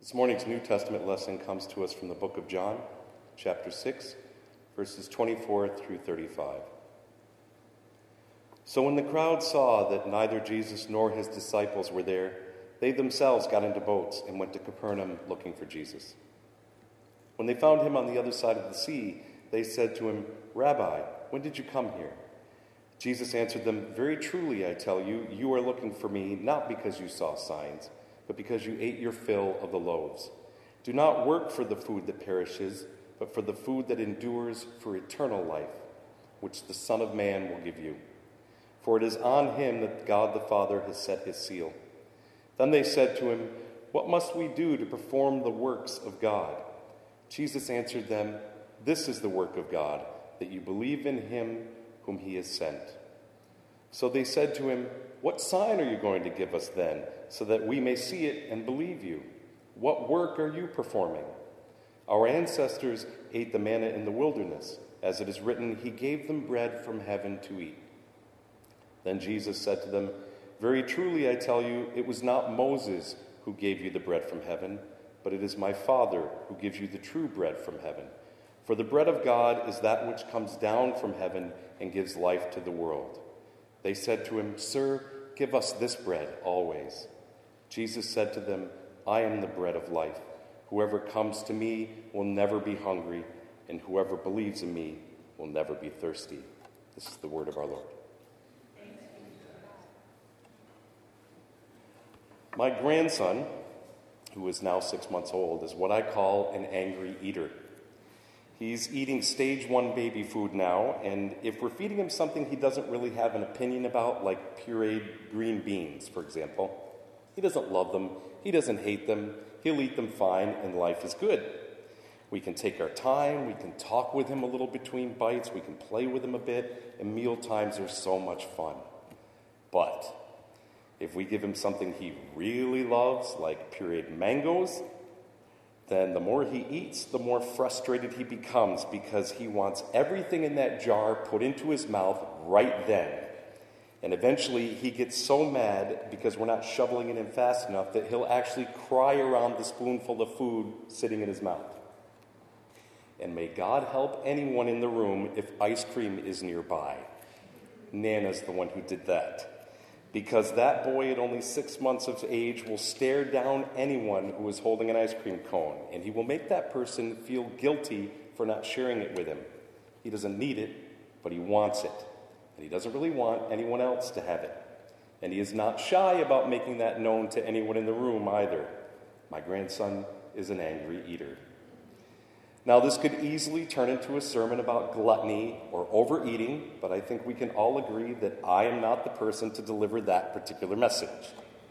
This morning's New Testament lesson comes to us from the book of John, chapter 6, verses 24 through 35. So when the crowd saw that neither Jesus nor his disciples were there, they themselves got into boats and went to Capernaum looking for Jesus. When they found him on the other side of the sea, they said to him, "Rabbi, when did you come here?" Jesus answered them, "Very truly, I tell you, you are looking for me not because you saw signs, but because you ate your fill of the loaves. Do not work for the food that perishes, but for the food that endures for eternal life, which the Son of Man will give you. For it is on him that God the Father has set his seal." Then they said to him, "What must we do to perform the works of God?" Jesus answered them, "This is the work of God, that you believe in him whom he has sent." So they said to him, "What sign are you going to give us then, so that we may see it and believe you? What work are you performing? Our ancestors ate the manna in the wilderness. As it is written, he gave them bread from heaven to eat." Then Jesus said to them, "Very truly I tell you, it was not Moses who gave you the bread from heaven, but it is my Father who gives you the true bread from heaven. For the bread of God is that which comes down from heaven and gives life to the world." They said to him, "Sir, give us this bread always." Jesus said to them, "I am the bread of life. Whoever comes to me will never be hungry, and whoever believes in me will never be thirsty." This is the word of our Lord. My grandson, who is now 6 months old, is what I call an angry eater. He's eating stage 1 baby food now, and if we're feeding him something he doesn't really have an opinion about, like pureed green beans, for example, he doesn't love them, he doesn't hate them, he'll eat them fine, and life is good. We can take our time, we can talk with him a little between bites, we can play with him a bit, and meal times are so much fun. But if we give him something he really loves, like pureed mangoes, then the more he eats, the more frustrated he becomes because he wants everything in that jar put into his mouth right then. And eventually he gets so mad because we're not shoveling it in fast enough that he'll actually cry around the spoonful of food sitting in his mouth. And may God help anyone in the room if ice cream is nearby. Nana's the one who did that. Because that boy at only 6 months of age will stare down anyone who is holding an ice cream cone, and he will make that person feel guilty for not sharing it with him. He doesn't need it, but he wants it. And he doesn't really want anyone else to have it. And he is not shy about making that known to anyone in the room either. My grandson is an angry eater. Now, this could easily turn into a sermon about gluttony or overeating, but I think we can all agree that I am not the person to deliver that particular message.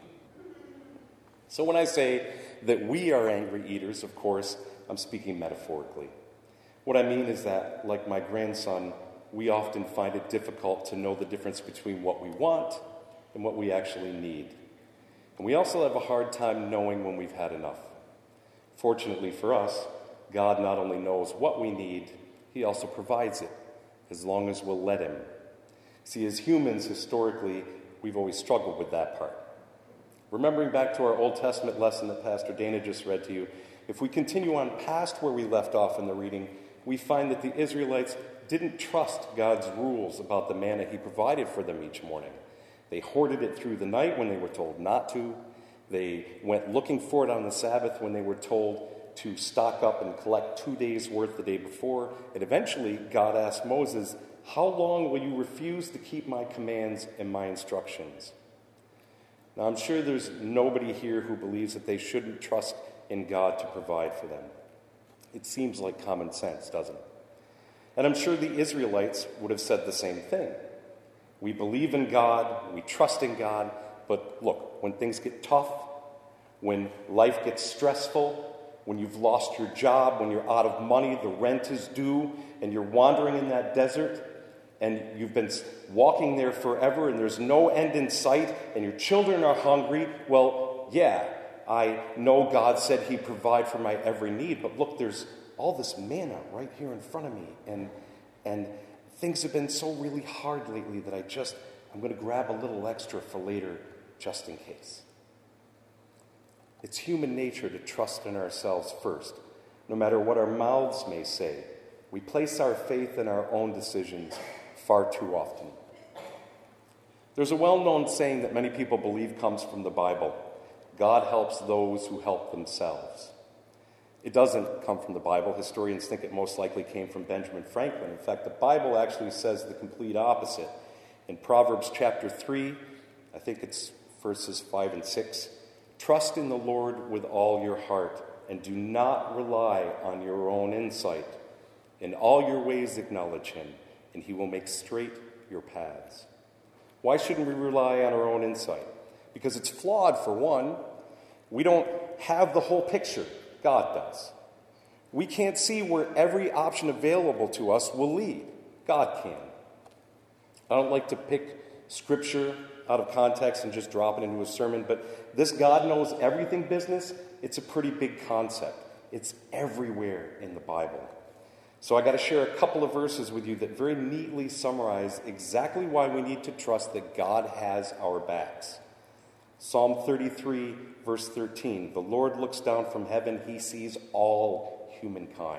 So when I say that we are angry eaters, of course, I'm speaking metaphorically. What I mean is that, like my grandson, we often find it difficult to know the difference between what we want and what we actually need. And we also have a hard time knowing when we've had enough. Fortunately for us, God not only knows what we need, he also provides it, as long as we'll let him. See, as humans, historically, we've always struggled with that part. Remembering back to our Old Testament lesson that Pastor Dana just read to you, if we continue on past where we left off in the reading, we find that the Israelites didn't trust God's rules about the manna he provided for them each morning. They hoarded it through the night when they were told not to. They went looking for it on the Sabbath when they were told to stock up and collect 2 days' worth the day before. And eventually, God asked Moses, "How long will you refuse to keep my commands and my instructions?" Now, I'm sure there's nobody here who believes that they shouldn't trust in God to provide for them. It seems like common sense, doesn't it? And I'm sure the Israelites would have said the same thing. We believe in God, we trust in God, but look, when things get tough, when life gets stressful, when you've lost your job, when you're out of money, the rent is due, and you're wandering in that desert, and you've been walking there forever, and there's no end in sight, and your children are hungry, well, yeah, I know God said he'd provide for my every need, but look, there's all this manna right here in front of me, and things have been so really hard lately that I'm going to grab a little extra for later, just in case. It's human nature to trust in ourselves first, no matter what our mouths may say. We place our faith in our own decisions far too often. There's a well-known saying that many people believe comes from the Bible. God helps those who help themselves. It doesn't come from the Bible. Historians think it most likely came from Benjamin Franklin. In fact, the Bible actually says the complete opposite. In Proverbs chapter 3, I think it's verses 5 and 6, trust in the Lord with all your heart, and do not rely on your own insight. In all your ways acknowledge him, and he will make straight your paths. Why shouldn't we rely on our own insight? Because it's flawed, for one. We don't have the whole picture. God does. We can't see where every option available to us will lead. God can. I don't like to pick scripture out of context and just drop it into a sermon, but this God knows everything business, it's a pretty big concept. It's everywhere in the Bible. So I got to share a couple of verses with you that very neatly summarize exactly why we need to trust that God has our backs. Psalm 33, verse 13, the Lord looks down from heaven, he sees all humankind.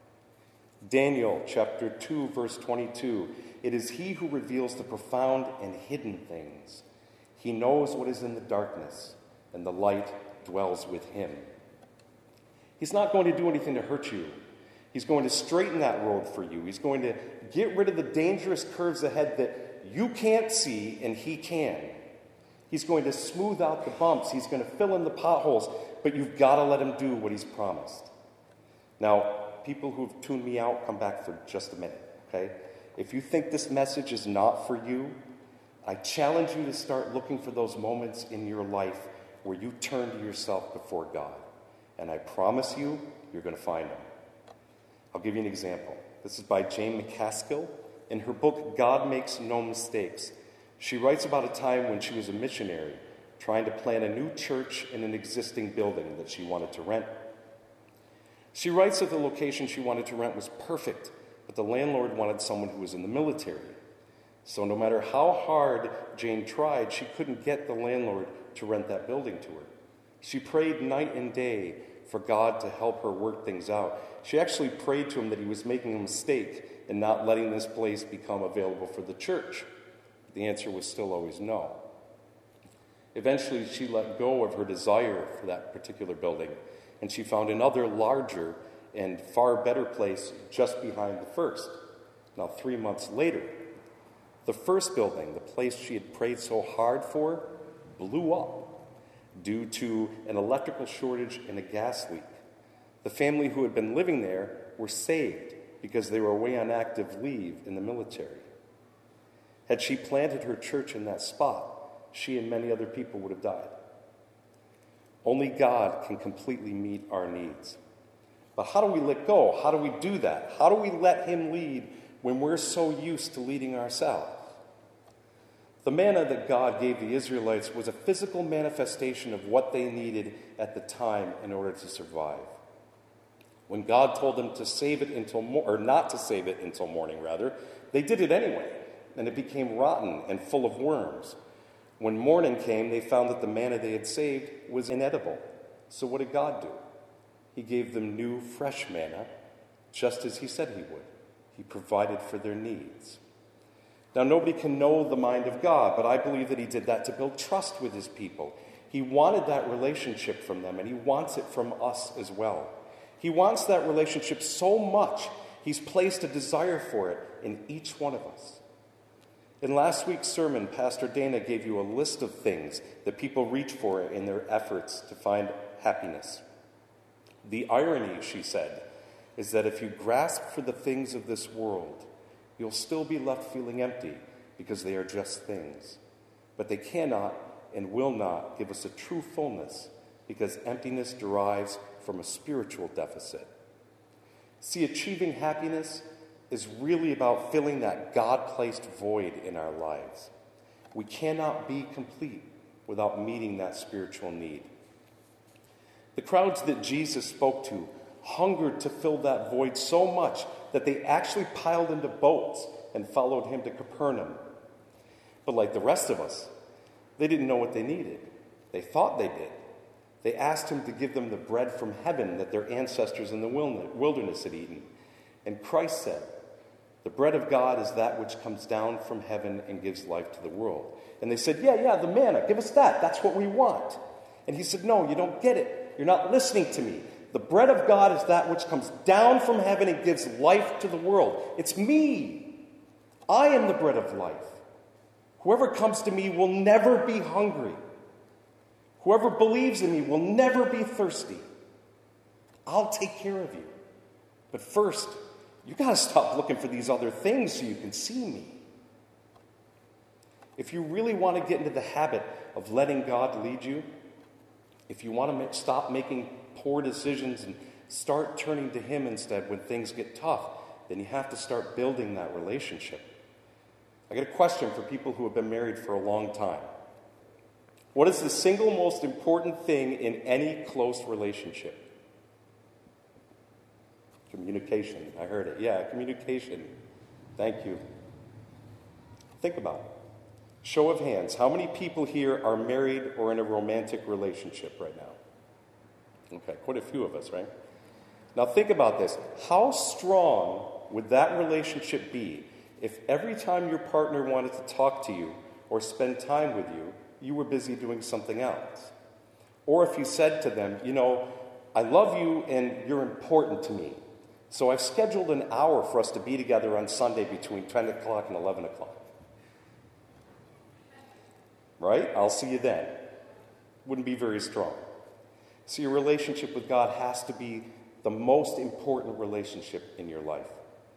Daniel chapter 2, verse 22, it is he who reveals the profound and hidden things. He knows what is in the darkness, and the light dwells with him. He's not going to do anything to hurt you. He's going to straighten that road for you. He's going to get rid of the dangerous curves ahead that you can't see and he can. He's going to smooth out the bumps. He's going to fill in the potholes, but you've got to let him do what he's promised. Now, people who've tuned me out, come back for just a minute, okay? If you think this message is not for you, I challenge you to start looking for those moments in your life where you turn to yourself before God. And I promise you, you're going to find them. I'll give you an example. This is by Jane McCaskill. In her book, God Makes No Mistakes, she writes about a time when she was a missionary trying to plant a new church in an existing building that she wanted to rent. She writes that the location she wanted to rent was perfect, but the landlord wanted someone who was in the military. So no matter how hard Jane tried, she couldn't get the landlord to rent that building to her. She prayed night and day for God to help her work things out. She actually prayed to him that he was making a mistake in not letting this place become available for the church. The answer was still always no. Eventually, she let go of her desire for that particular building, and she found another larger and far better place just behind the first. Now, 3 months later, the first building, the place she had prayed so hard for, blew up due to an electrical shortage and a gas leak. The family who had been living there were saved because they were away on active leave in the military. Had she planted her church in that spot, she and many other people would have died. Only God can completely meet our needs. But how do we let go? How do we do that? How do we let him lead when we're so used to leading ourselves? The manna that God gave the Israelites was a physical manifestation of what they needed at the time in order to survive. When God told them to save it until not to save it until morning, they did it anyway, and it became rotten and full of worms. When morning came, they found that the manna they had saved was inedible. So what did God do? He gave them new, fresh manna, just as he said he would. He provided for their needs. Now, nobody can know the mind of God, but I believe that he did that to build trust with his people. He wanted that relationship from them, and he wants it from us as well. He wants that relationship so much, he's placed a desire for it in each one of us. In last week's sermon, Pastor Dana gave you a list of things that people reach for in their efforts to find happiness. The irony, she said, is that if you grasp for the things of this world, you'll still be left feeling empty because they are just things. But they cannot and will not give us a true fullness because emptiness derives from a spiritual deficit. See, achieving happiness is really about filling that God-placed void in our lives. We cannot be complete without meeting that spiritual need. The crowds that Jesus spoke to hungered to fill that void so much that they actually piled into boats and followed him to Capernaum. But like the rest of us, they didn't know what they needed. They thought they did. They asked him to give them the bread from heaven that their ancestors in the wilderness had eaten. And Christ said, "The bread of God is that which comes down from heaven and gives life to the world." And they said, yeah, the manna, give us that. That's what we want. And he said, "No, you don't get it. You're not listening to me. The bread of God is that which comes down from heaven and gives life to the world. It's me. I am the bread of life. Whoever comes to me will never be hungry. Whoever believes in me will never be thirsty. I'll take care of you. But first, you got to stop looking for these other things so you can see me." If you really want to get into the habit of letting God lead you, if you want to stop making poor decisions and start turning to him instead when things get tough, then you have to start building that relationship. I got a question for people who have been married for a long time. What is the single most important thing in any close relationship? Communication. I heard it. Yeah, communication. Thank you. Think about it. Show of hands. How many people here are married or in a romantic relationship right now? Okay, quite a few of us, right? Now think about this. How strong would that relationship be if every time your partner wanted to talk to you or spend time with you, you were busy doing something else? Or if you said to them, "I love you and you're important to me, so I've scheduled an hour for us to be together on Sunday between 10 o'clock and 11 o'clock. Right? I'll see you then." Wouldn't be very strong. So your relationship with God has to be the most important relationship in your life.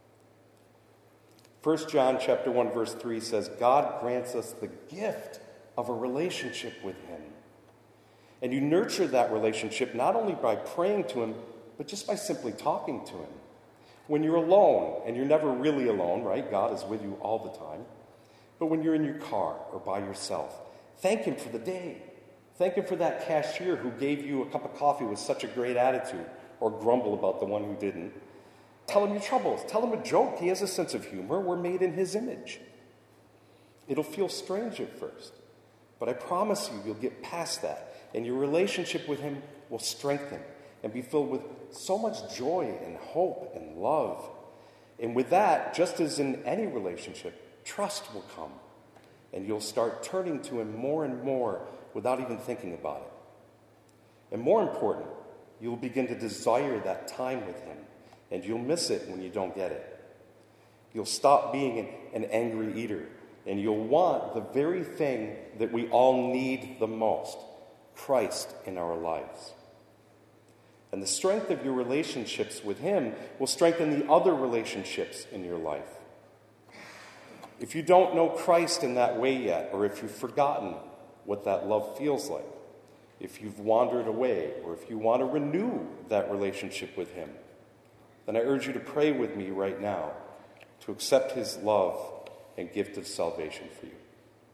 1 John chapter 1, verse 3 says, God grants us the gift of a relationship with him. And you nurture that relationship not only by praying to him, but just by simply talking to him. When you're alone, and you're never really alone, right? God is with you all the time. But when you're in your car or by yourself, thank him for the day. Thank him for that cashier who gave you a cup of coffee with such a great attitude, or grumble about the one who didn't. Tell him your troubles. Tell him a joke. He has a sense of humor. We're made in his image. It'll feel strange at first, but I promise you, you'll get past that, and your relationship with him will strengthen and be filled with so much joy and hope and love. And with that, just as in any relationship, trust will come, and you'll start turning to him more and more without even thinking about it. And more important, you'll begin to desire that time with him, and you'll miss it when you don't get it. You'll stop being an angry eater, and you'll want the very thing that we all need the most, Christ in our lives. And the strength of your relationships with him will strengthen the other relationships in your life. If you don't know Christ in that way yet, or if you've forgotten what that love feels like, if you've wandered away, or if you want to renew that relationship with him, then I urge you to pray with me right now to accept his love and gift of salvation for you.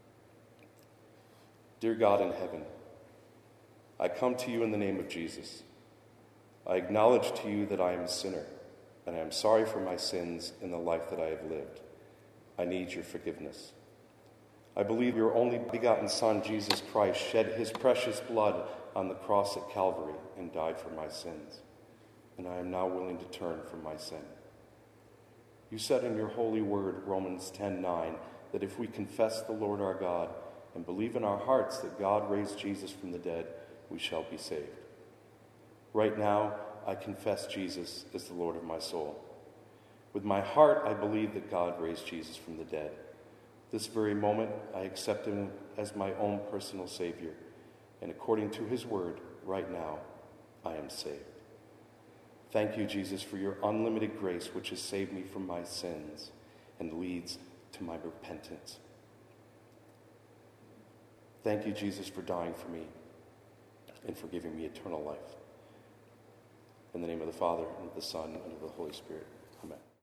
Dear God in heaven, I come to you in the name of Jesus. I acknowledge to you that I am a sinner, and I am sorry for my sins in the life that I have lived. I need your forgiveness. I believe your only begotten Son, Jesus Christ, shed his precious blood on the cross at Calvary and died for my sins. And I am now willing to turn from my sin. You said in your holy word, Romans 10:9, that if we confess the Lord our God and believe in our hearts that God raised Jesus from the dead, we shall be saved. Right now, I confess Jesus as the Lord of my soul. With my heart, I believe that God raised Jesus from the dead. This very moment, I accept him as my own personal Savior. And according to his word, right now, I am saved. Thank you, Jesus, for your unlimited grace, which has saved me from my sins and leads to my repentance. Thank you, Jesus, for dying for me and for giving me eternal life. In the name of the Father, and of the Son, and of the Holy Spirit. Amen.